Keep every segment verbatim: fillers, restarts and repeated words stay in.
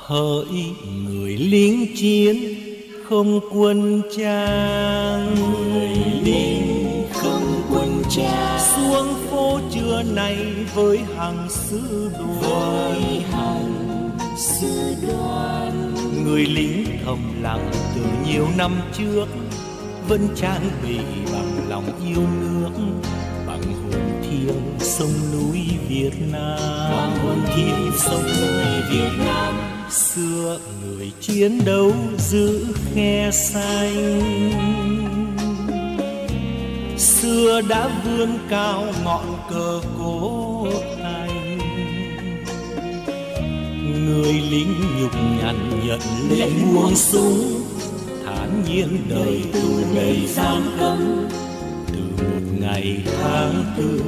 Hỡi người lính chiến không quân trang, người lính không quân trang, xuống phố trưa nay với hàng sư đoàn, với hàng sư đoàn. Người lính thầm lặng từ nhiều năm trước vẫn trang bị bằng lòng yêu nước, bằng hồn thiêng sông núi Việt Nam, bằng hồn thiêng sông núi Việt Nam. Xưa người chiến đấu giữ khe xanh, xưa đã vươn cao ngọn cờ cố thành. Người lính nhục nhằn nhận lệnh buông súng, thản nhiên đời tù đầy giam cấm từ một ngày tháng tư.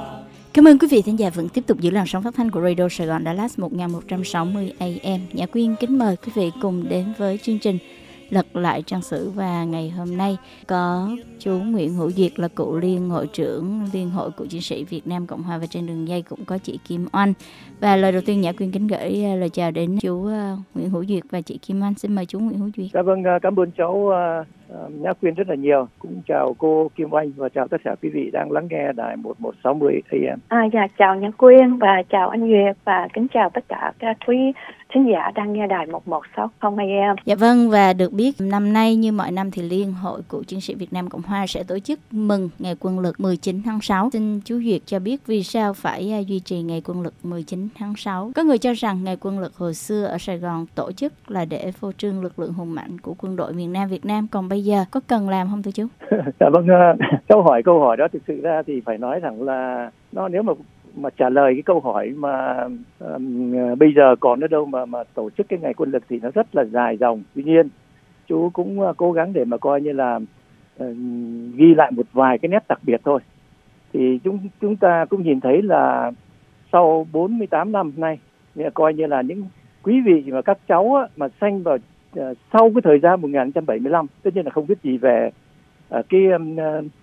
Cảm ơn quý vị thính giả vẫn tiếp tục giữ làn sóng phát thanh của Radio Sài Gòn Dallas một nghìn một trăm sáu mươi A M. Nhã Quyên kính mời quý vị cùng đến với chương trình Lật lại trang sử, và ngày hôm nay có chú Nguyễn Hữu Duyệt là cựu liên hội trưởng Liên hội Cựu Chiến sĩ Việt Nam Cộng Hòa, và trên đường dây cũng có chị Kim Oanh. Và lời đầu tiên Nhã Quyên kính gửi lời chào đến chú Nguyễn Hữu Duyệt và chị Kim Oanh. Xin mời chú Nguyễn Hữu Duyệt. Dạ vâng, cảm ơn cháu uh, Nhã Quyên rất là nhiều. Cũng chào cô Kim Oanh và chào tất cả quý vị đang lắng nghe đài một một sáu mươi A M. À, dạ, chào Nhã Quyên và chào anh Duyệt và kính chào tất cả các quý thính giả đang nghe đài một một sáu không A M. Dạ vâng, và được biết năm nay như mọi năm thì Liên hội Cựu Chiến sĩ Việt Nam Cộng Hòa sẽ tổ chức mừng Ngày Quân lực mười chín tháng sáu. Xin chú Duyệt cho biết vì sao phải duy trì Ngày Quân lực mười chín tháng sáu. Có người cho rằng Ngày Quân lực hồi xưa ở Sài Gòn tổ chức là để phô trương lực lượng hùng mạnh của quân đội miền Nam Việt Nam, còn bây giờ có cần làm không thưa chú? Dạ vâng, câu hỏi câu hỏi đó thực sự ra thì phải nói rằng là nó nếu mà mà trả lời cái câu hỏi mà um, bây giờ còn ở đâu mà mà tổ chức cái Ngày Quân lực thì nó rất là dài dòng. Tuy nhiên chú cũng uh, cố gắng để mà coi như là uh, ghi lại một vài cái nét đặc biệt thôi. Thì chúng chúng ta cũng nhìn thấy là sau bốn mươi tám năm nay, coi như là những quý vị và các cháu á, mà sanh vào uh, sau cái thời gian một nghìn chín trăm bảy mươi lăm, tất nhiên là không biết gì về uh, cái um,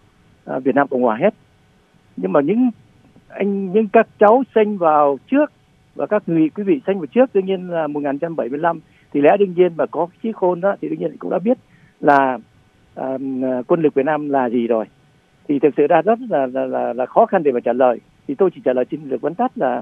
uh, Việt Nam Cộng Hòa hết. Nhưng mà những anh những các cháu sinh vào trước và các người quý vị sinh vào trước, đương nhiên là một nghìn chín trăm bảy mươi lăm thì lẽ đương nhiên mà có trí khôn đó thì đương nhiên cũng đã biết là uh, quân lực Việt Nam là gì rồi. Thì thực sự ra rất là, là, là, là khó khăn để mà trả lời. Thì tôi chỉ trả lời xin được vắn tắt là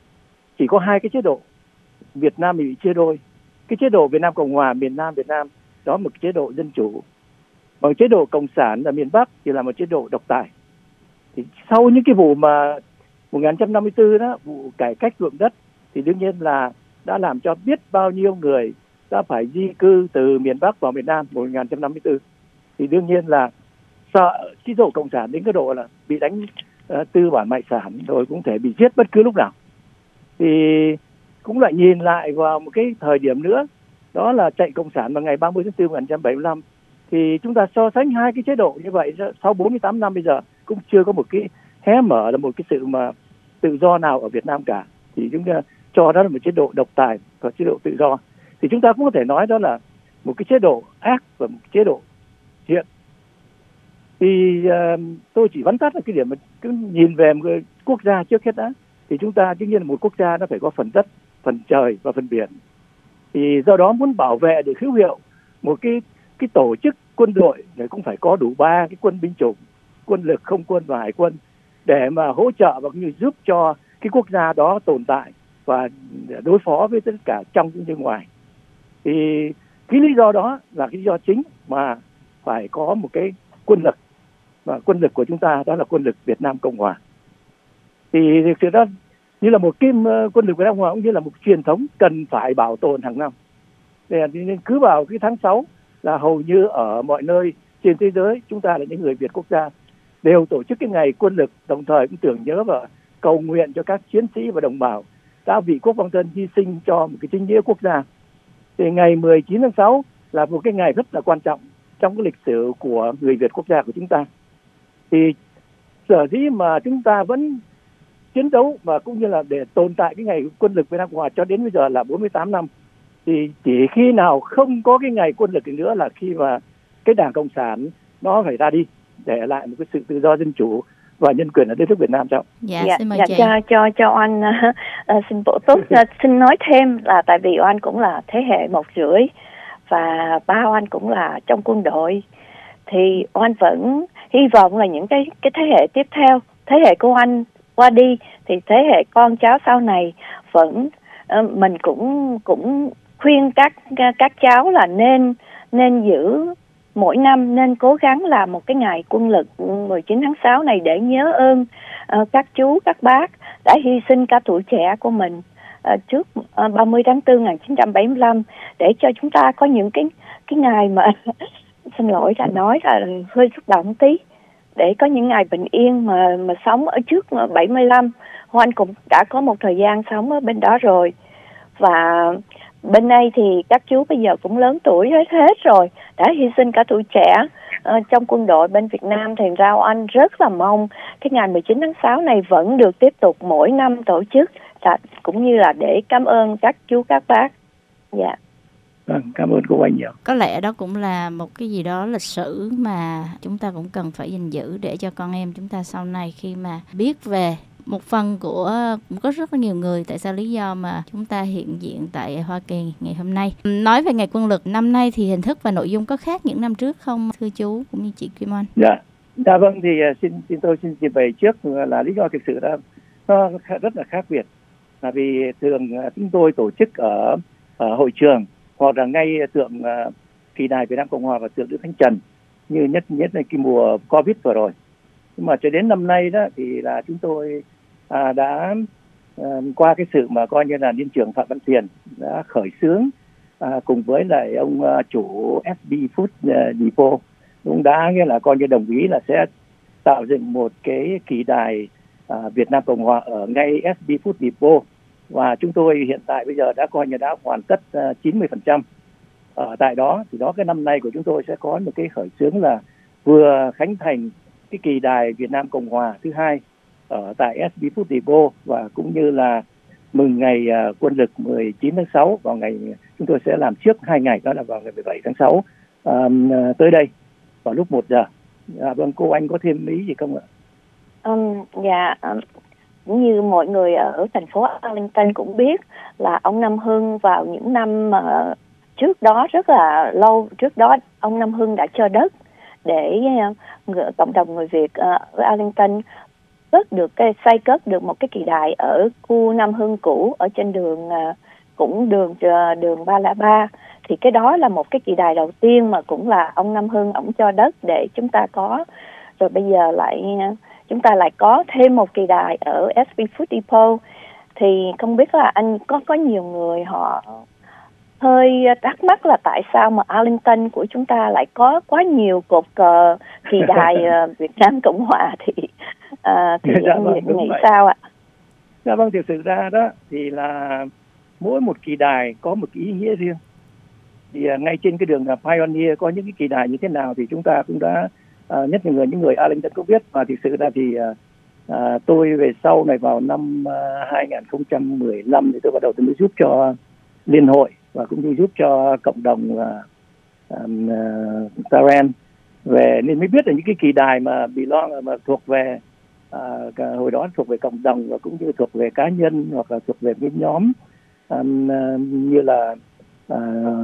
chỉ có hai cái chế độ Việt Nam bị chia đôi. Cái chế độ Việt Nam Cộng Hòa miền Nam Việt Nam đó một chế độ dân chủ, còn chế độ cộng sản ở miền Bắc thì là một chế độ độc tài. Thì sau những cái vụ mà một nghìn chín trăm năm mươi tư đó, vụ cải cách ruộng đất thì đương nhiên là đã làm cho biết bao nhiêu người đã phải di cư từ miền Bắc vào miền Nam một nghìn chín trăm năm mươi tư. Thì đương nhiên là sợ chế độ cộng sản đến cái độ là bị đánh uh, tư bản mại sản rồi cũng thể bị giết bất cứ lúc nào. Thì cũng lại nhìn lại vào một cái thời điểm nữa, đó là chạy cộng sản vào ngày ba mươi tháng tư năm một nghìn chín trăm bảy mươi lăm. Thì chúng ta so sánh hai cái chế độ như vậy sau bốn mươi tám năm bây giờ cũng chưa có một cái hé mở là một cái sự mà tự do nào ở Việt Nam cả. Thì chúng ta cho đó là một chế độ độc tài và chế độ tự do. Thì chúng ta cũng có thể nói đó là một cái chế độ ác và một chế độ thiện. Thì uh, tôi chỉ vắn tắt là cái điểm mà cứ nhìn về một quốc gia trước hết đã. Thì chúng ta tất nhiên là một quốc gia nó phải có phần đất, phần trời và phần biển. Thì do đó muốn bảo vệ được hữu hiệu một cái cái tổ chức quân đội thì cũng phải có đủ ba cái quân binh chủng, quân lực, không quân và hải quân để mà hỗ trợ và cũng như giúp cho cái quốc gia đó tồn tại và đối phó với tất cả trong cũng như ngoài. Thì cái lý do đó là cái lý do chính mà phải có một cái quân lực, và quân lực của chúng ta đó là quân lực Việt Nam Cộng Hòa. Thì thực sự đó như là một cái quân lực Việt Nam Cộng Hòa cũng như là một truyền thống cần phải bảo tồn hàng năm. Nên cứ vào cái tháng sáu là hầu như ở mọi nơi trên thế giới chúng ta là những người Việt quốc gia đều tổ chức cái ngày quân lực, đồng thời cũng tưởng nhớ và cầu nguyện cho các chiến sĩ và đồng bào đã vì quốc vong thân hy sinh cho một cái chính nghĩa quốc gia. Thì ngày mười chín tháng sáu là một cái ngày rất là quan trọng trong cái lịch sử của người Việt quốc gia của chúng ta. Thì sở dĩ mà chúng ta vẫn chiến đấu và cũng như là để tồn tại cái ngày quân lực Việt Nam Cộng Hòa cho đến bây giờ là bốn mươi tám năm. Thì chỉ khi nào không có cái ngày quân lực nữa là khi mà cái Đảng Cộng sản nó phải ra đi, để lại một cái sự tự do dân chủ và nhân quyền ở đất nước Việt Nam cháu. Dạ, dạ, xin mời dạ, chị. cho cho cho anh uh, uh, xin bổ túc, uh, xin nói thêm là tại vì anh cũng là thế hệ một rưỡi và ba anh cũng là trong quân đội, thì anh vẫn hy vọng là những cái cái thế hệ tiếp theo, thế hệ của anh qua đi thì thế hệ con cháu sau này vẫn uh, mình cũng cũng khuyên các các cháu là nên nên giữ mỗi năm nên cố gắng làm một cái ngày quân lực mười chín tháng sáu này để nhớ ơn uh, các chú các bác đã hy sinh cả tuổi trẻ của mình uh, trước uh, ba mươi tháng tư một nghìn chín trăm bảy mươi lăm, để cho chúng ta có những cái cái ngày mà xin lỗi là nói là hơi xúc động tí, để có những ngày bình yên mà mà sống ở trước bảy mươi lăm. Anh cũng đã có một thời gian sống ở bên đó rồi, và bên đây thì các chú bây giờ cũng lớn tuổi hết hết rồi, đã hy sinh cả tuổi trẻ uh, trong quân đội bên Việt Nam. Thì ra anh rất là mong cái ngày mười chín tháng sáu này vẫn được tiếp tục mỗi năm tổ chức, là, cũng như là để cảm ơn các chú các bác. Dạ. Yeah. Vâng, cảm ơn cô anh nhiều. Có lẽ đó cũng là một cái gì đó lịch sử mà chúng ta cũng cần phải gìn giữ để cho con em chúng ta sau này khi mà biết về một phần của, cũng có rất là nhiều người tại sao lý do mà chúng ta hiện diện tại Hoa Kỳ ngày hôm nay. Nói về ngày quân lực năm nay thì hình thức và nội dung có khác những năm trước không thưa chú cũng như chị Kim Oanh? Dạ, dạ vâng, thì xin xin tôi xin trình bày trước là lý do thực sự là nó rất là khác biệt, là vì thường chúng tôi tổ chức ở, ở hội trường hoặc là ngay tượng uh, kỳ đài Việt Nam Cộng Hòa và tượng Đức Thánh Trần như nhất nhất là cái mùa Covid vừa rồi. Nhưng mà cho đến năm nay đó thì là chúng tôi à, đã à, qua cái sự mà coi như là Liên trưởng Phạm Văn Tiền đã khởi xướng à, cùng với lại ông à, chủ ét bê Food uh, Depot cũng đã nghĩa là coi như đồng ý là sẽ tạo dựng một cái kỳ đài à, Việt Nam Cộng Hòa ở ngay ét bê Food Depot, và chúng tôi hiện tại bây giờ đã coi như đã hoàn tất uh, chín mươi phần trăm ở tại đó. Thì đó cái năm nay của chúng tôi sẽ có một cái khởi xướng là vừa khánh thành cái kỳ đài Việt Nam Cộng Hòa thứ hai ở tại ét bê Food Depot, và cũng như là mừng ngày uh, quân lực mười chín tháng sáu vào ngày, chúng tôi sẽ làm trước hai ngày, đó là vào ngày mười bảy tháng sáu um, tới đây vào lúc một giờ. À, vâng, cô anh có thêm ý gì không ạ? Um, dạ, um, như mọi người ở thành phố Arlington cũng biết là ông Nam Hưng vào những năm uh, trước đó, rất là lâu trước đó, ông Nam Hưng đã cho đất để uh, cộng đồng người Việt uh, ở Arlington cất được cái xây cất được một cái kỳ đài ở khu Nam Hưng cũ ở trên đường uh, cũng đường uh, đường ba không ba. Thì cái đó là một cái kỳ đài đầu tiên mà cũng là ông Nam Hưng ổng cho đất để chúng ta có. Rồi bây giờ lại uh, chúng ta lại có thêm một kỳ đài ở ét bê Food Depot. Thì không biết là anh có có nhiều người họ hơi thắc mắc là tại sao mà Arlington của chúng ta lại có quá nhiều cột cờ kỳ đài uh, Việt Nam Cộng Hòa, thì uh, thì dạ, anh vâng, nghĩ vậy. sao ạ? Dạ vâng, thực sự ra đó thì là mỗi một kỳ đài có một cái ý nghĩa riêng. Thì uh, ngay trên cái đường uh, Pioneer có những cái kỳ đài như thế nào thì chúng ta cũng đã uh, nhất là người những người Arlington cũng biết. Và thực sự ra thì uh, uh, tôi về sau này vào năm uh, hai không một lăm thì tôi bắt đầu tôi mới giúp cho liên hội và cũng như giúp cho cộng đồng uh, um, uh, Taren về, nên mới biết là những cái kỳ đài mà belong mà thuộc về uh, hồi đó thuộc về cộng đồng và cũng như thuộc về cá nhân hoặc là thuộc về cái nhóm um, uh, như là uh,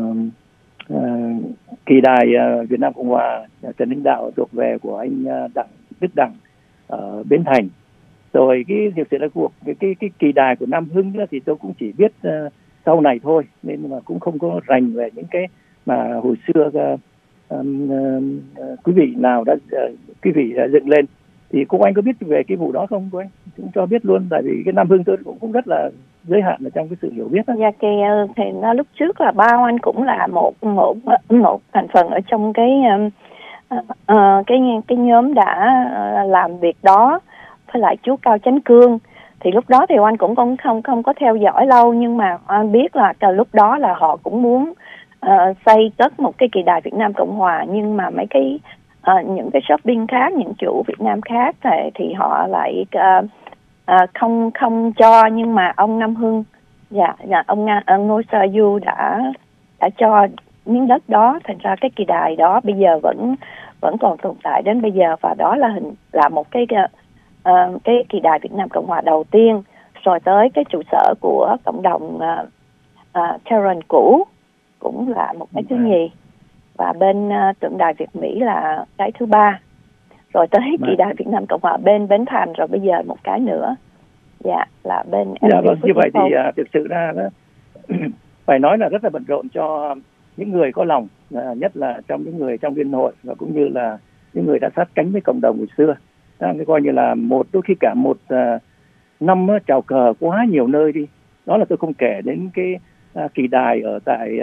uh, kỳ đài uh, Việt Nam Cộng Hòa Trần Hưng Đạo thuộc về của anh uh, Đặng Đức Đặng ở Bến Thành. Rồi cái thực sự là cuộc cái cái cái kỳ đài của Nam Hưng đó, thì tôi cũng chỉ biết uh, sau này thôi, nên mà cũng không có rành về những cái mà hồi xưa uh, um, uh, quý vị nào đã uh, quý vị đã dựng lên. Thì cô anh có biết về cái vụ đó không cô anh? Cũng cho biết luôn, tại vì cái Nam Hưng tôi cũng, cũng rất là giới hạn ở trong cái sự hiểu biết đó. Dạ, cái thì nó lúc trước là bao anh cũng là một một một thành phần ở trong cái uh, uh, cái cái nhóm đã uh, làm việc đó với lại chú Cao Chánh Cương. Thì lúc đó thì anh cũng không không không có theo dõi lâu, nhưng mà anh biết là lúc đó là họ cũng muốn uh, xây cất một cái kỳ đài Việt Nam Cộng Hòa, nhưng mà mấy cái uh, những cái shopping khác, những chủ Việt Nam khác thì, thì họ lại uh, uh, không không cho. Nhưng mà ông Nam Hưng, dạ, dạ ông, ông Ngô Sa Du đã đã cho miếng đất đó, thành ra cái kỳ đài đó bây giờ vẫn vẫn còn tồn tại đến bây giờ, và đó là hình là một cái uh, cái kỳ đài Việt Nam Cộng Hòa đầu tiên, rồi tới cái trụ sở của cộng đồng uh, uh, Tehran cũ cũng là một cái thứ nhì, và bên uh, tượng đài Việt Mỹ là cái thứ ba, rồi tới kỳ đài Việt Nam Cộng Hòa bên Bến Thành, rồi bây giờ một cái nữa, dạ là bên. Dạ vâng, như vậy thì uh, thực sự ra đó phải nói là rất là bận rộn cho những người có lòng, uh, nhất là trong những người trong liên hội và cũng như là những người đã sát cánh với cộng đồng hồi xưa. Đó, coi như là một đôi khi cả một uh, năm uh, chào cờ quá nhiều nơi đi. Đó là tôi không kể đến cái uh, kỳ đài ở tại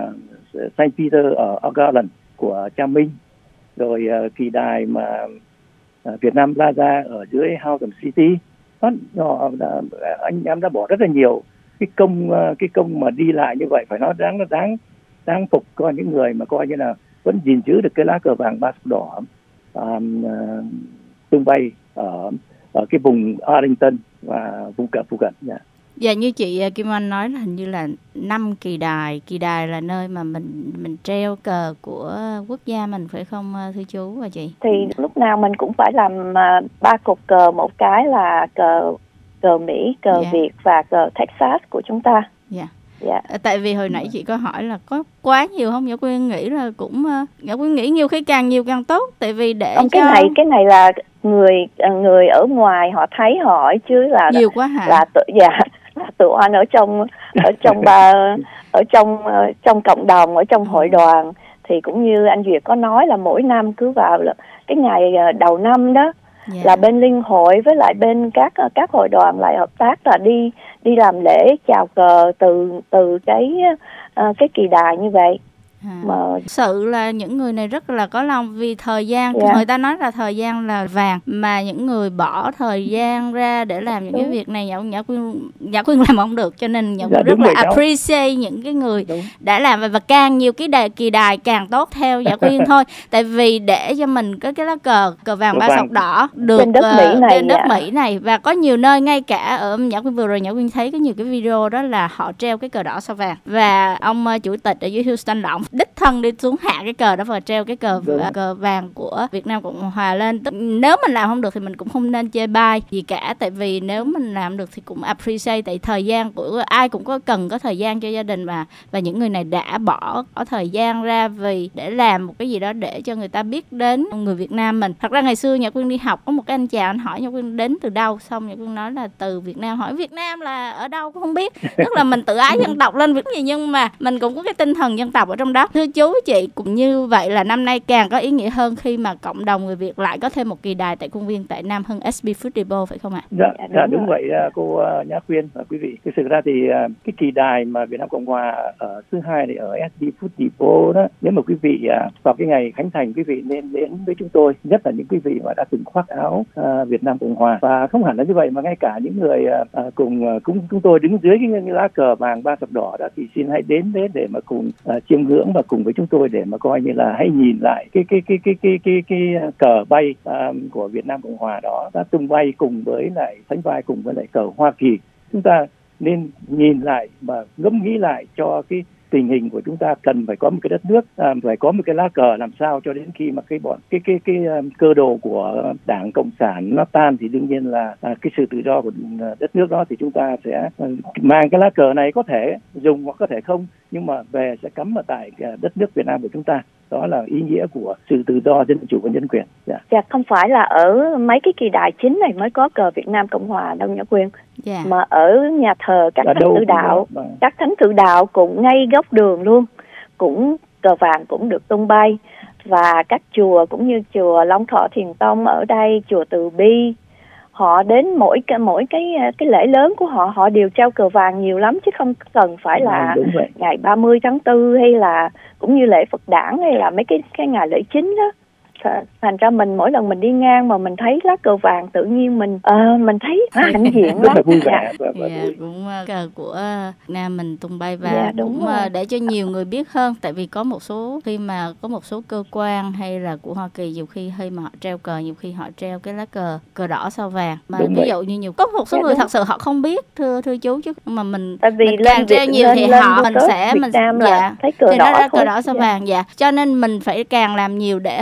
uh, Saint Peter ở Garland của Cha Minh, rồi uh, kỳ đài mà uh, Việt Nam Plaza ở dưới House of City. Đó, đó, đó, anh em đã bỏ rất là nhiều cái công uh, cái công mà đi lại như vậy, phải nói đáng đáng đáng phục coi những người mà coi như là vẫn gìn giữ được cái lá cờ vàng ba sắc đỏ um, uh, tung bay ở ở cái vùng Arlington và vùng cận phụ cận. Yeah. Dạ, như chị Kim Oanh nói là hình như là năm kỳ đài, kỳ đài là nơi mà mình mình treo cờ của quốc gia mình, phải không thưa chú và chị? Thì lúc nào mình cũng phải làm uh, ba cột cờ, một cái là cờ cờ Mỹ, cờ dạ. Việt và cờ Texas của chúng ta. Dạ. Dạ. Tại vì hồi nãy chị có hỏi là có quá nhiều không? Nhã Quyên nghĩ là cũng Nhã Quyên nghĩ nhiều khi càng nhiều càng tốt, tại vì để không, cho cái này cái này là người người ở ngoài họ thấy họ hỏi chứ là nhiều quá hả? Là tự dạ là tụi anh ở trong ở trong ba ở trong trong cộng đồng, ở trong hội đoàn thì cũng như anh Duyệt có nói là mỗi năm cứ vào là cái ngày đầu năm đó. Yeah. Là bên liên hội với lại bên các các hội đoàn lại hợp tác là đi đi làm lễ chào cờ từ từ cái uh, cái kỳ đài như vậy. À, mà sự là những người này rất là có lòng, vì thời gian yeah. người ta nói là thời gian là vàng, mà những người bỏ thời gian ra để làm những đúng. cái việc này Nhã Nhã Quyên Nhã Quyên làm không được, cho nên Nhã Quyên dạ, rất là appreciate những cái người đúng. đã làm, và, và càng nhiều cái đài kỳ đài càng tốt theo Nhã Quyên thôi, tại vì để cho mình có cái lá cờ cờ vàng ba sọc đỏ được trên đất Mỹ này, trên đất dạ. Mỹ này, và có nhiều nơi ngay cả ở Nhã Quyên vừa rồi Nhã Quyên thấy có nhiều cái video đó là họ treo cái cờ đỏ sao vàng, và ông uh, chủ tịch ở dưới Houston là ông đích thân đi xuống hạ cái cờ đó và treo cái cờ v- cờ vàng của Việt Nam Cộng Hòa lên. Nếu mình làm không được thì mình cũng không nên chê bai gì cả, tại vì nếu mình làm được thì cũng appreciate, tại thời gian của ai cũng có cần có thời gian cho gia đình mà, và những người này đã bỏ có thời gian ra vì để làm một cái gì đó để cho người ta biết đến người Việt Nam mình. Thật ra ngày xưa Nhã Quyên đi học có một cái anh chàng, anh hỏi Nhã Quyên đến từ đâu, xong Nhã Quyên nói là từ Việt Nam. Hỏi Việt Nam là ở đâu cũng không biết, tức là mình tự ái dân tộc lên việc gì, nhưng mà mình cũng có cái tinh thần dân tộc ở trong đó. Thưa chú chị, cũng như vậy là năm nay càng có ý nghĩa hơn khi mà cộng đồng người Việt lại có thêm một kỳ đài tại công viên tại Nam Hưng ét pê Food Depot, phải không ạ? Dạ, dạ đúng vậy cô Nhã Quyên và quý vị. Thực sự ra thì cái kỳ đài mà Việt Nam Cộng Hòa ở thứ hai này ở ét pê Food Depot đó, nếu mà quý vị vào cái ngày khánh thành quý vị nên đến với chúng tôi, nhất là những quý vị mà đã từng khoác áo Việt Nam Cộng Hòa, và không hẳn là như vậy mà ngay cả những người cùng cũng chúng tôi đứng dưới cái lá cờ vàng ba sọc đỏ đó, thì xin hãy đến đấy để mà cùng chiêm ngưỡng và cùng với chúng tôi để mà coi như là hãy nhìn lại cái cái cái cái cái cái, cái, cái cờ bay um, của Việt Nam Cộng Hòa đó đã tung bay cùng với lại sánh vai cùng với lại cờ Hoa Kỳ. Chúng ta nên nhìn lại và ngẫm nghĩ lại cho cái tình hình của chúng ta, cần phải có một cái đất nước, à, phải có một cái lá cờ làm sao cho đến khi mà cái bọn cái cái cái, cái um, cơ đồ của Đảng Cộng sản nó tan thì đương nhiên là à, cái sự tự do của đất nước đó thì chúng ta sẽ uh, mang cái lá cờ này, có thể dùng hoặc có thể không, nhưng mà về sẽ cắm ở tại uh, đất nước Việt Nam của chúng ta. Đó là ý nghĩa của sự tự do, dân chủ và nhân quyền. Dạ, dạ không phải là ở mấy cái kỳ đài chính này mới có cờ Việt Nam Cộng Hòa đâu Nhã Quyên, yeah. mà ở nhà thờ các thánh tự đạo, các thánh tự đạo cũng ngay góc đường luôn, cũng cờ vàng cũng được tung bay, và các chùa cũng như chùa Long Thọ Thiền Tông ở đây, chùa Từ Bi, họ đến mỗi cái mỗi cái cái lễ lớn của họ họ đều treo cờ vàng nhiều lắm, chứ không cần phải là ngày ba mươi tháng tư hay là cũng như lễ Phật đản hay là mấy cái cái ngày lễ chính đó. Thành ra mình mỗi lần mình đi ngang mà mình thấy lá cờ vàng tự nhiên mình uh, mình thấy hãnh diện lắm. Vui vẻ, dạ, dạ, cũng uh, cờ của Nam mình tung bay và dạ, cũng uh, để cho nhiều người biết hơn, tại vì có một số khi mà có một số cơ quan hay là của Hoa Kỳ nhiều khi khi mà họ treo cờ, nhiều khi họ treo cái lá cờ cờ đỏ sao vàng, mà đúng ví vậy. dụ như nhiều có một số dạ, người đúng. thật sự họ không biết, thưa thưa chú, chứ mà mình, tại vì mình càng treo nhiều lên, thì lên họ mình sẽ mình dạ, thấy cờ thì đỏ nó ra cờ đỏ sao dạ. vàng, dạ, cho nên mình phải càng làm nhiều để họ biết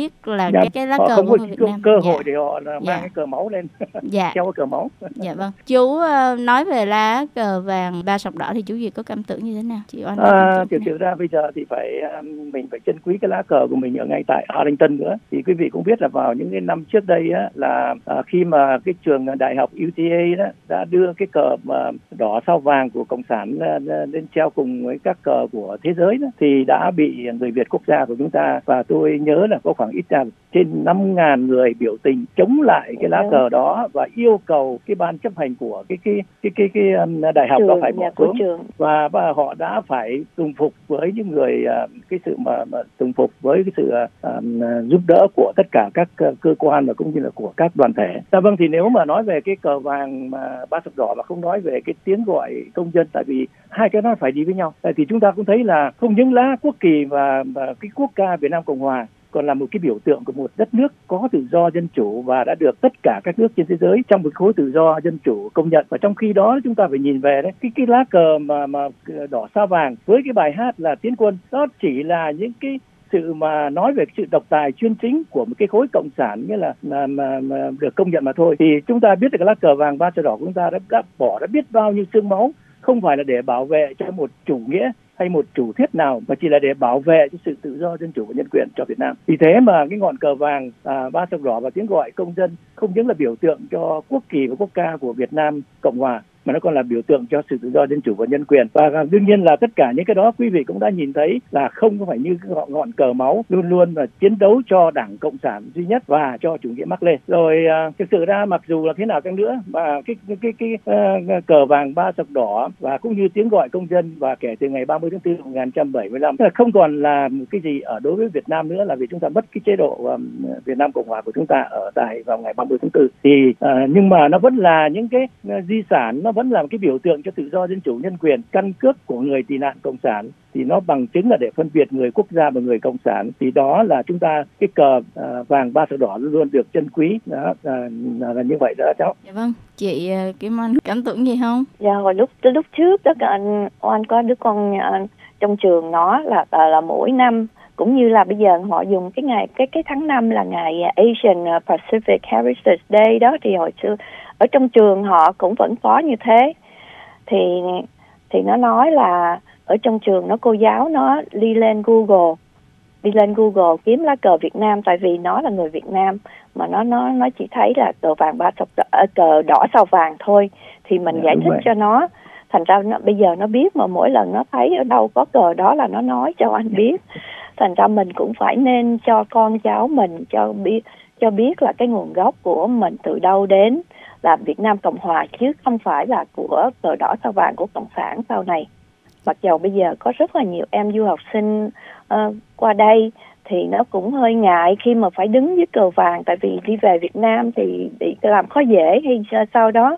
biết là dạ, cái cái lá họ cờ không của có người Việt cơ, Nam. cơ Dạ. hội để họ là mang Dạ. cái cờ máu lên, Dạ. treo cái cờ máu. Dạ vâng. Chú uh, nói về lá cờ vàng ba sọc đỏ thì chú Việt có cảm tưởng như thế nào? Chị Oanh có cảm À, tưởng thực nào? sự ra bây giờ thì phải um, mình phải trân quý cái lá cờ của mình ở ngay tại Arlington nữa. Thì quý vị cũng biết là vào những cái năm trước đây á, là à, khi mà cái trường đại học U T A đó đã đưa cái cờ mà đỏ sao vàng của cộng sản à, lên treo cùng với các cờ của thế giới đó, thì đã bị người Việt quốc gia của chúng ta, và tôi nhớ là có khoảng ít ra trên năm ngàn người biểu tình chống lại cái lá cờ đó và yêu cầu cái ban chấp hành của cái cái cái cái cái, cái đại học đó phải bỏ xuống, và, và họ đã phải tùng phục với những người cái sự mà, mà tùng phục với cái sự um, giúp đỡ của tất cả các cơ quan và cũng như là của các đoàn thể. À, vâng, thì nếu mà nói về cái cờ vàng mà ba sọc đỏ mà không nói về cái tiếng gọi công dân, tại vì hai cái nó phải đi với nhau. Tại thì chúng ta cũng thấy là không những lá quốc kỳ và, và cái quốc ca Việt Nam Cộng Hòa còn là một cái biểu tượng của một đất nước có tự do dân chủ và đã được tất cả các nước trên thế giới trong một khối tự do dân chủ công nhận. Và trong khi đó chúng ta phải nhìn về đấy, cái cái lá cờ mà mà đỏ sao vàng với cái bài hát là Tiến quân, đó chỉ là những cái sự mà nói về sự độc tài chuyên chính của một cái khối cộng sản, nghĩa là mà, mà, mà được công nhận mà thôi. Thì chúng ta biết được cái lá cờ vàng ba sọc đỏ của chúng ta đã, đã bỏ đã biết bao nhiêu xương máu, không phải là để bảo vệ cho một chủ nghĩa hay một chủ thuyết nào, mà chỉ là để bảo vệ cho sự tự do dân chủ và nhân quyền cho Việt Nam. Vì thế mà cái ngọn cờ vàng à, ba sọc đỏ và tiếng gọi công dân không những là biểu tượng cho quốc kỳ và quốc ca của Việt Nam Cộng Hòa, mà nó còn là biểu tượng cho sự tự do dân chủ và nhân quyền. Và đương nhiên là tất cả những cái đó quý vị cũng đã nhìn thấy là không phải như ngọn, ngọn cờ máu luôn luôn là chiến đấu cho Đảng Cộng sản duy nhất và cho chủ nghĩa Mác Lê. Rồi à, thực sự ra mặc dù là thế nào chăng nữa mà cái cái cái, cái, cái uh, cờ vàng ba sọc đỏ và cũng như tiếng gọi công dân, và kể từ ngày ba mươi tháng tư năm một nghìn chín trăm bảy mươi lăm là không còn là một cái gì ở đối với Việt Nam nữa, là vì chúng ta mất cái chế độ um, Việt Nam Cộng Hòa của chúng ta ở tại vào ngày ba mươi tháng tư. Thì uh, nhưng mà nó vẫn là những cái uh, di sản, nó vẫn là một cái biểu tượng cho tự do dân chủ nhân quyền. Căn cước của người tị nạn cộng sản thì nó bằng chứng là để phân biệt người quốc gia và người cộng sản. Thì đó là chúng ta cái cờ uh, vàng ba sọc đỏ luôn luôn được trân quý. Đó uh, là, là như vậy đó cháu. Dạ vâng, chị uh, Kim Anh cảm tưởng gì không? Dạ, hồi lúc tới lúc trước đó anh Oanh có đứa con anh, trong trường nó là là mỗi năm cũng như là bây giờ họ dùng cái ngày cái cái tháng năm là ngày Asian Pacific Heritage Day đó, thì hồi xưa ở trong trường họ cũng vẫn có như thế. Thì thì nó nói là ở trong trường nó cô giáo nó đi lên Google đi lên Google kiếm lá cờ Việt Nam, tại vì nó là người Việt Nam mà nó nó nó chỉ thấy là cờ vàng ba sọc đỏ, cờ đỏ sao vàng thôi, thì mình dạ, giải thích vậy cho nó. Thành ra nó, bây giờ nó biết, mà mỗi lần nó thấy ở đâu có cờ đó là nó nói cho anh biết. Thành ra mình cũng phải nên cho con cháu mình cho biết cho biết là cái nguồn gốc của mình từ đâu đến, là Việt Nam Cộng Hòa chứ không phải là của cờ đỏ sao vàng của cộng sản sau này. Mặc dù bây giờ có rất là nhiều em du học sinh uh, qua đây thì nó cũng hơi ngại khi mà phải đứng dưới cờ vàng, tại vì đi về Việt Nam thì bị làm khó dễ hay sau đó.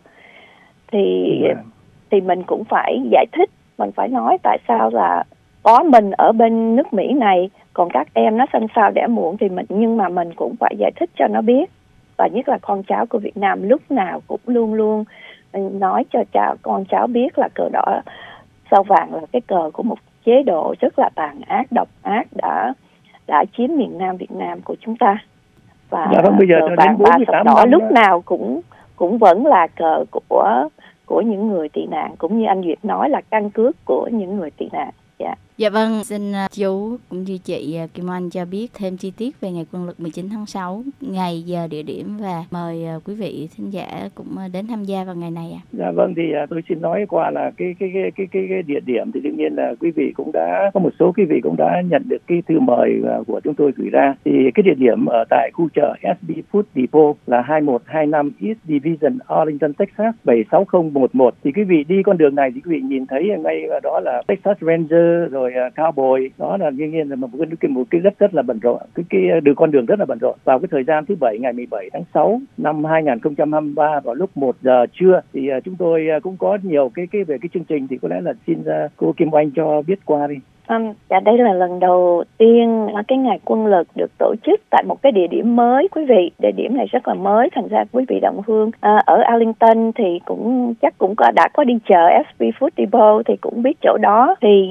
Thì yeah. thì mình cũng phải giải thích, mình phải nói tại sao là có mình ở bên nước Mỹ này, còn các em nó sinh sao đẻ muộn thì mình, nhưng mà mình cũng phải giải thích cho nó biết. Và nhất là con cháu của Việt Nam lúc nào cũng luôn luôn nói cho cháu, con cháu biết là cờ đỏ sao vàng là cái cờ của một chế độ rất là tàn ác, độc ác đã đã chiếm miền Nam Việt Nam của chúng ta. Và dạ, vâng, bây giờ cờ vàng ba sọc đỏ lúc đó. nào cũng cũng vẫn là cờ của của những người tị nạn, cũng như anh Duyệt nói là căn cước của những người tị nạn. Dạ. Dạ vâng, xin chú cũng như chị Kim Anh cho biết thêm chi tiết về ngày quân lực mười chín tháng sáu, ngày, giờ, địa điểm, và mời quý vị thính giả cũng đến tham gia vào ngày này ạ. À. Dạ vâng, thì tôi xin nói qua là cái cái cái cái cái, cái địa điểm thì đương nhiên là quý vị cũng đã có một số quý vị cũng đã nhận được cái thư mời của chúng tôi gửi ra. Thì cái địa điểm ở tại khu chợ ét bê Food Depot là hai một hai năm East Division, Arlington, Texas bảy sáu không một một. Thì quý vị đi con đường này thì quý vị nhìn thấy ngay đó là Texas Ranger rồi Cowboy, đó là đương nhiên là một cái một cái rất rất là bận rộn, cái cái đường con đường rất là bận rộn. Vào cái thời gian thứ bảy ngày mười bảy tháng sáu năm hai nghìn không trăm hai mươi ba vào lúc một giờ trưa thì chúng tôi cũng có nhiều cái cái về cái chương trình, thì có lẽ là xin uh, cô Kim Oanh cho biết qua đi. Um, dạ đây là lần đầu tiên cái ngày quân lực được tổ chức tại một cái địa điểm mới quý vị. Địa điểm này rất là mới, thành ra quý vị đồng hương à, ở Arlington thì cũng chắc cũng có, đã có đi chợ ét bê Food Depot thì cũng biết chỗ đó. Thì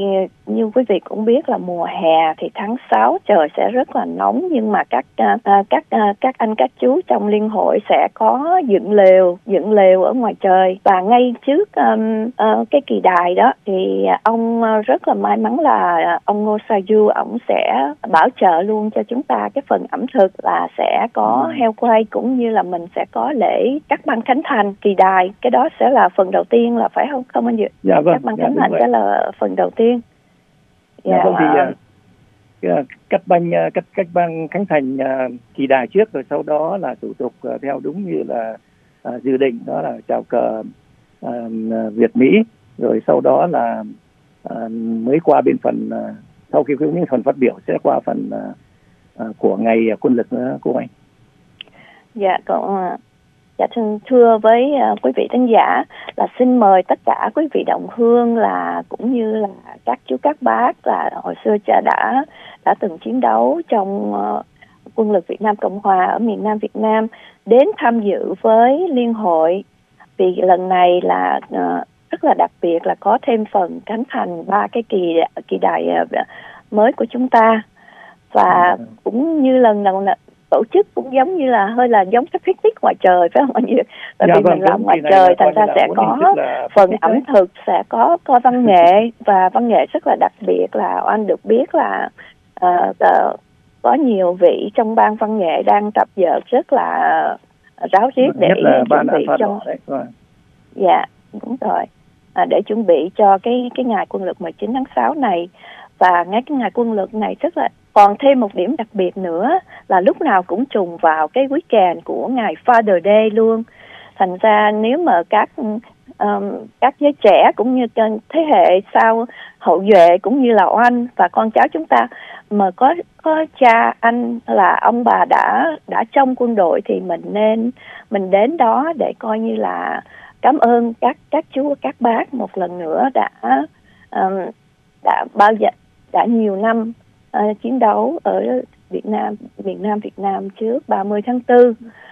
như quý vị cũng biết là mùa hè thì tháng sáu trời sẽ rất là nóng, nhưng mà các uh, các uh, các anh các chú trong liên hội sẽ có dựng lều dựng lều ở ngoài trời. Và ngay trước um, uh, cái kỳ đài đó thì ông uh, rất là may mắn là ông Ngô Sa Du ông sẽ bảo trợ luôn cho chúng ta cái phần ẩm thực, là sẽ có heo quay cũng như là mình sẽ có lễ cắt băng khánh thành kỳ đài. Cái đó sẽ là phần đầu tiên, là phải không không anh Duyệt? Dạ vâng. Cắt băng dạ, khánh thành sẽ là phần đầu tiên. Dạ, vâng, thì uh, cắt băng uh, cắt cắt băng khánh thành uh, kỳ đài trước, rồi sau đó là thủ tục uh, theo đúng như là uh, dự định, đó là chào cờ uh, Việt Mỹ, rồi sau đó là uh, mới qua bên phần uh, sau khi những phần phát biểu sẽ qua phần uh, uh, của ngày quân lực uh, của anh. Dạ, còn uh, dạ thưa với uh, quý vị khán giả là xin mời tất cả quý vị đồng hương là cũng như là các chú các bác là hồi xưa cha đã đã từng chiến đấu trong uh, quân lực Việt Nam Cộng Hòa ở miền Nam Việt Nam đến tham dự với liên hội, vì lần này là uh, rất là đặc biệt là có thêm phần khánh thành ba cái kỳ kỳ đài uh, mới của chúng ta. Và cũng như lần đầu tổ chức cũng giống như là hơi là giống cái picnic ngoài trời, phải không anh Duyệt? Tại dạ, vì vâng, mình làm ngoài trời thành ra sẽ có phần ẩm thực, sẽ có có văn nghệ, và văn nghệ rất là đặc biệt là anh được biết là uh, uh, có nhiều vị trong ban văn nghệ đang tập dượt rất là ráo riết để chuẩn bị cho dạ đúng rồi à, để chuẩn bị cho cái cái ngày quân lực mười chín tháng sáu này. Và ngay cái ngày quân lực này rất là còn thêm một điểm đặc biệt nữa là lúc nào cũng trùng vào cái weekend của ngày Father Day luôn. Thành ra nếu mà các um, các giới trẻ cũng như thế hệ sau hậu duệ cũng như là oanh và con cháu chúng ta mà có có cha anh là ông bà đã đã trong quân đội thì mình nên mình đến đó để coi như là cảm ơn các các chú các bác một lần nữa đã um, đã bao giờ đã nhiều năm uh, chiến đấu ở Việt Nam, miền Nam Việt Nam trước ba mươi tháng tư,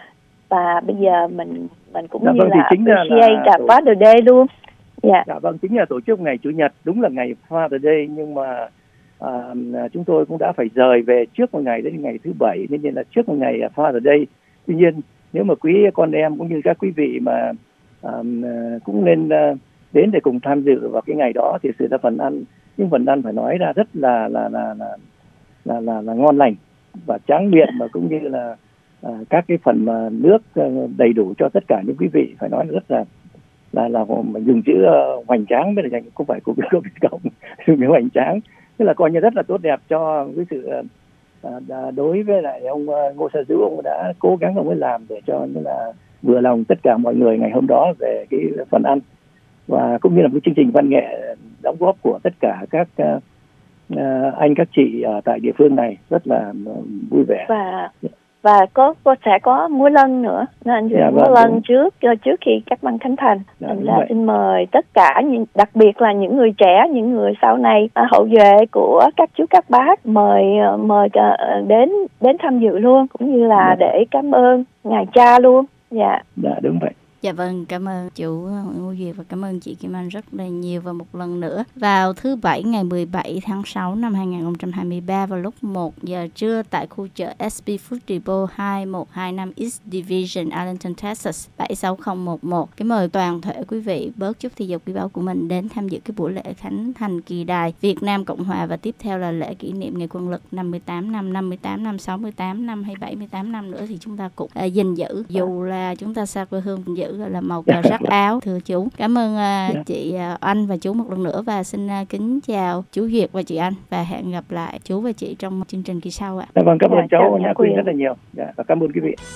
và bây giờ mình mình cũng dạ, như vâng, là appreciate là Father Day luôn. Dạ. Dạ vâng, chính là tổ chức ngày Chủ nhật, đúng là ngày Father Day, nhưng mà à, chúng tôi cũng đã phải rời về trước một ngày, đến ngày thứ bảy, nên là trước một ngày Father Day. Tuy nhiên nếu mà quý con em cũng như các quý vị mà à, cũng nên à, đến để cùng tham dự vào cái ngày đó thì sự là phần ăn, những phần ăn phải nói ra rất là là là là là, là, là ngon lành và tráng miệng, mà cũng như là à, các cái phần mà nước đầy đủ cho tất cả những quý vị, phải nói là rất là là là mình dùng chữ uh, hoành tráng, mới là không phải của Việt Cộng, dùng chữ hoành tráng, tức là coi như rất là tốt đẹp cho cái sự uh, đối với lại ông uh, Ngô Sa Du. Ông đã cố gắng ông ấy làm để cho như là vừa lòng tất cả mọi người ngày hôm đó về cái phần ăn, và cũng như là một chương trình văn nghệ đóng góp của tất cả các uh, uh, anh các chị ở tại địa phương này rất là uh, vui vẻ. Và và có, có sẽ có múa lân nữa, nên dạ, múa vâng, lân đúng. trước trước khi các băng khánh thành. Dạ, thành ra xin mời tất cả, đặc biệt là những người trẻ, những người sau này hậu duệ của các chú các bác, mời mời đến đến tham dự luôn, cũng như là dạ. để cảm ơn ngài cha luôn. Dạ. Dạ đúng vậy. Dạ vâng, cảm ơn chú Ngô Duyệt và cảm ơn chị Kim Anh rất là nhiều. Và một lần nữa, vào thứ Bảy ngày mười bảy tháng sáu năm hai nghìn không trăm hai mươi ba vào lúc một giờ trưa tại khu chợ ét pê Food Depot hai một hai năm East Division, Arlington, Texas bảy sáu không một một. Kính mời toàn thể quý vị bớt chút thời giờ quý báu của mình đến tham dự cái buổi lễ khánh thành kỳ đài Việt Nam Cộng Hòa, và tiếp theo là lễ kỷ niệm ngày quân lực năm mươi tám năm, năm mươi tám năm, sáu mươi tám năm hay bảy mươi tám năm nữa thì chúng ta cũng uh, gìn giữ, dù là chúng ta xa quê hương giữ là màu cờ sắc áo. Thưa chú, cảm ơn uh, chị uh, Anh và chú một lần nữa, và xin uh, kính chào chú Duyệt và chị Anh, và hẹn gặp lại chú và chị trong chương trình kỳ sau ạ. Dạ vâng, cảm ơn dạ, cháu Nhã Quyên rất là nhiều. Dạ, và cảm ơn quý vị.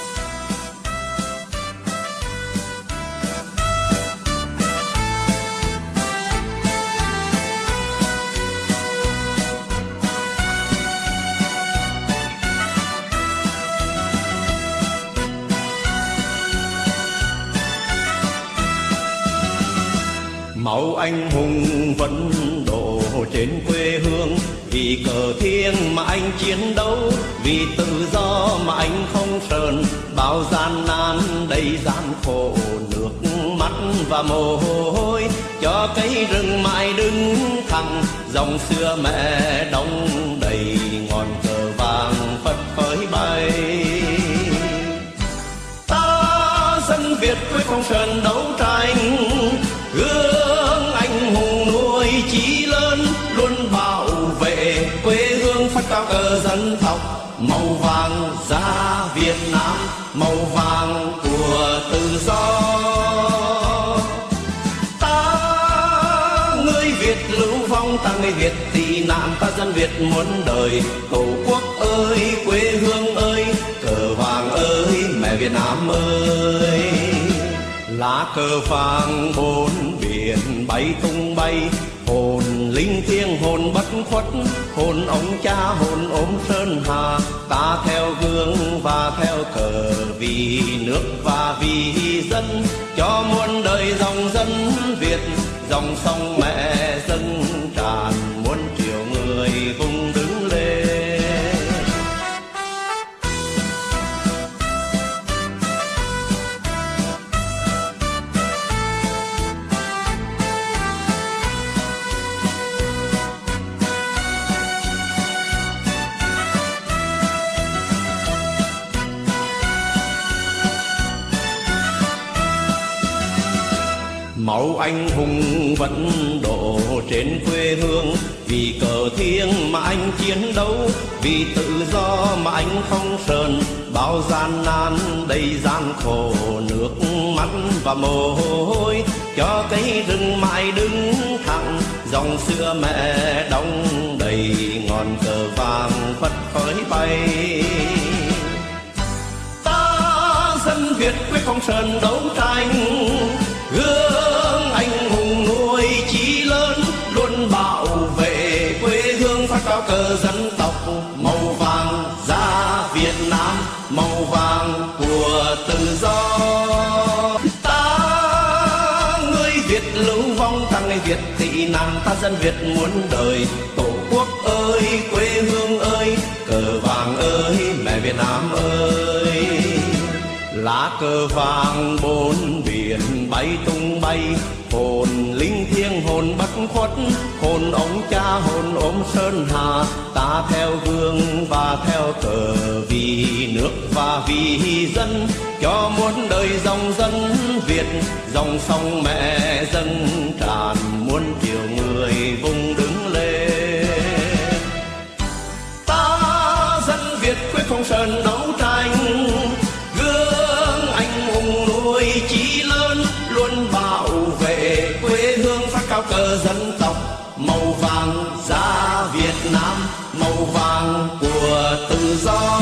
Máu anh hùng vẫn đổ trên quê hương, vì cờ thiêng mà anh chiến đấu, vì tự do mà anh không sờn, bao gian nan đầy gian khổ, nước mắt và mồ hôi cho cây rừng mãi đứng thẳng, dòng dòng xưa mẹ đong đầy ngọn cờ vàng phất phới bay. Ta dân Việt quyết không sơn đấu tranh, gương anh hùng nuôi chí lớn, luôn bảo vệ quê hương phát cao cờ dân tộc. Màu vàng da Việt Nam, màu vàng của tự do. Ta người Việt lưu vong, ta người Việt tị nạn, ta dân Việt muôn đời. Tổ quốc ơi, quê hương ơi, cờ vàng ơi, mẹ Việt Nam ơi. Lá cờ vàng bốn biển bay tung bay, hồn linh thiêng hồn bất khuất, hồn ông cha hồn ôm sơn hà. Ta theo gương và theo cờ, vì nước và vì dân, cho muôn đời dòng dân Việt, dòng sông mẹ dâng tràn, muôn triệu người vùng đứng lên. Máu anh hùng vẫn đổ trên quê hương, vì cờ thiêng mà anh chiến đấu, vì tự do mà anh không sờn. Bao gian nan đầy gian khổ, nước mắt và mồ hôi, cho cây rừng mãi đứng thẳng, dòng xưa mẹ đong đầy ngọn cờ vàng phất phới bay. Ta dân Việt quyết không sờn đấu tranh, gương anh hùng nuôi chí lớn, luôn bảo vệ quê hương phát cao cờ dân tộc. Màu vàng da Việt Nam, màu vàng của tự do. Ta người Việt lưu vong, ta người Việt tị nạn, ta dân Việt muôn đời. Tổ quốc ơi, quê hương ơi, cờ vàng ơi, mẹ Việt Nam ơi. Lá cờ vàng bốn biển bay tung bay, hồn linh thiêng hồn bất khuất, hồn ông cha hồn ôm sơn hà. Ta theo gương và theo cờ, vì nước và vì dân, cho muôn đời dòng dân Việt, dòng sông mẹ dâng tràn, muôn triệu người vùng đứng lên. Ta dân Việt quyết không sờn đấu tranh, nuôi chí lớn, luôn bảo vệ quê hương phát cao cờ dân tộc. Màu vàng da Việt Nam, màu vàng của tự do.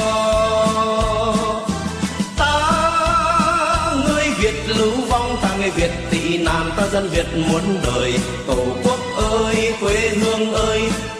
Ta người Việt lưu vong, ta người Việt tị nạn, ta dân Việt muôn đời. Tổ quốc ơi, quê hương ơi,